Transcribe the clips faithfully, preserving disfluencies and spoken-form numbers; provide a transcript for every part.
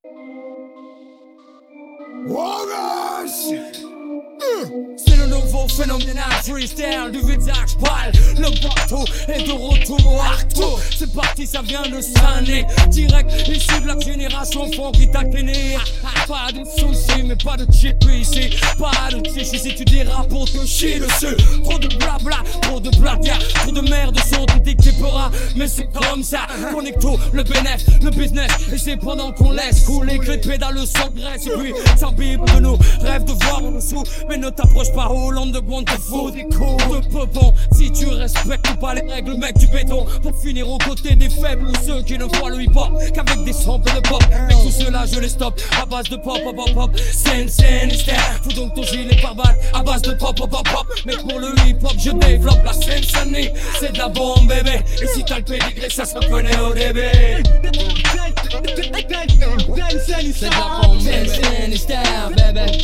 C'est le nouveau phénoménal freestyle du visage pâle. Le bateau est de retour Arto. C'est parti, ça vient de Sané. Direct issu de la génération fond qui t'a kenné. Pas de soucis, mais pas de chip ici. Pas de chichi si tu dérapes pour te chier dessus. Trop de blabla, trop de blagues. Trop de merde sont t'équipera. Mais c'est comme ça. Connecto, le bénéf, le business. Et c'est pendant qu'on laisse couler que les pédales s'engraissent. Et puis s'imbibe de nous. Rêve de voir en dessous. Mais ne t'approche pas, Hollande de Bond, te faut des coups de peupon. Si tu respectes pas les règles, mec du béton. Pour finir aux côtés des faibles ou ceux qui ne voient le hip-hop qu'avec des samples de pop. Mais tout cela je les stoppe à base de pop, pop, pop, pop. Scène, scène, hystère. Faut donc ton gilet par balle à base de pop, pop, pop, pop. Mais pour le hip-hop je développe la scène Sunny. C'est de la bombe bébé. Et si t'as le pédigré ça se reconnaît au début. C'est de la bombe scène, hystère bébé.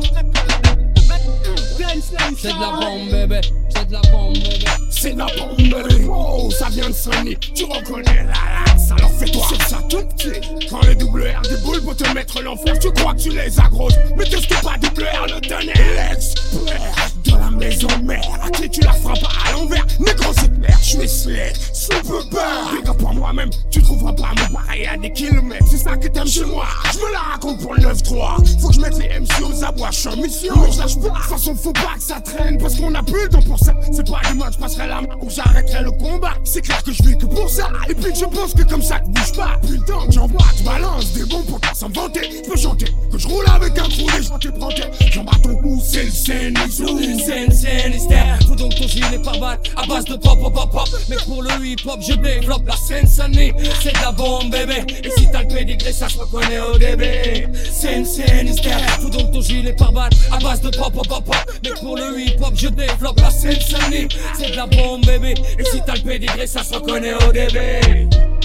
C'est de la bombe bébé, c'est de la bombe bébé. C'est de la bombe bébé. Oh, ça vient de Sony. Tu reconnais la laxe, alors fais-toi. C'est ça tout petit. Quand les double R déboulent pour te mettre l'enfer, tu crois que tu les agroses. Mais qu'est-ce que pas double R le donner? L'expert de la maison mère. À clé tu la feras pas à l'envers. Mais gros c'est clair, je suis slick, super bad. Big up pour moi-même, tu trouveras pas mon pareil à des kilomètres. C'est ça que t'aimes chez moi. Je me la raconte pour le neuf trois. Faut que je mette les M C aux abois, je suis en mission. Mais je lâche pas, de toute façon faut pas que ça traîne. Parce qu'on a plus le temps pour ça. C'est pas demain je passerai la main ou j'arrêterai le combat. C'est clair que je vis que pour ça. Et puis je pense que comme ça que bouge pas. Putain que j'envoie, tu balances des bons pour pas s'en vanter. Je peux chanter, que je roule avec un trou et je te prends. J'en bats ton cou, c'est le scène. Scène, scène, hystère. Faut donc ton gilet par balle à base de pop, pop, pop, pop. Mais pour le hip-hop je développe la scène Sunny. C'est de la bombe bébé. Et si t'as le pédigré ça se reconnaît au début. Scène, scène, hystère. Faut donc ton gilet par balle à base de pop, pop, pop, pop. Mais pour le hip-hop je développe la scène Sunny. C'est de la bombe bébé. Et si t'as le pédigré ça se reconnaît au début.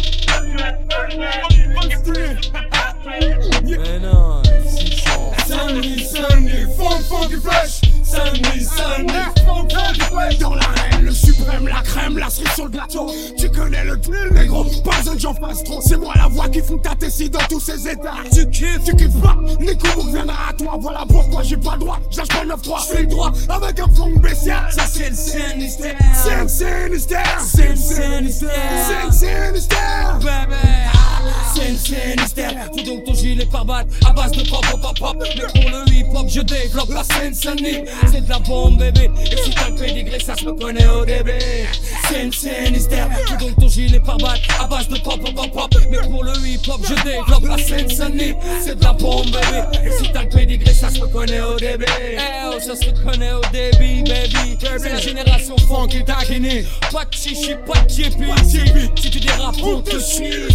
Mais non, Sunny, Sunny, funk, funky fresh. Sunny, Sunny, funk, funky fresh. Dans l'arène, le suprême, la crème, la cerise sur le gâteau. Tu connais le drill, négro, pas besoin que j'en fasse trop. C'est moi la voix qui fout ta tessie dans tous ces états. Tu kiffes, tu kiffes pas, Nico reviendra à toi. Voilà pourquoi j'ai pas le droit, je lâche pas le neuf trois. Je fais le droit avec un fond spécial. Ça c'est le Sinister. Scène, Sinister. Scène, Sinister. Scène, Sinister. Baby. Scène, Sinister. Faut donc ton gilet par balle à base de pop, pop, pop, pop. Mais pour le hip-hop je développe la scène Sunny. C'est de la bombe bébé. Et si t'as le pédigré ça se reconnaît au début. Scène, Sinister. Faut donc ton gilet par balle à base de pop, pop, pop, pop. Mais pour le hip-hop je développe la scène Sunny. C'est de la bombe bébé. Et si t'as le pédigré ça se reconnaît au début. Eh oh ça se reconnaît au début baby. C'est la génération funk qui t'a gagné. Pas de chichi, pas de chippy. Si tu dérapes on te chie.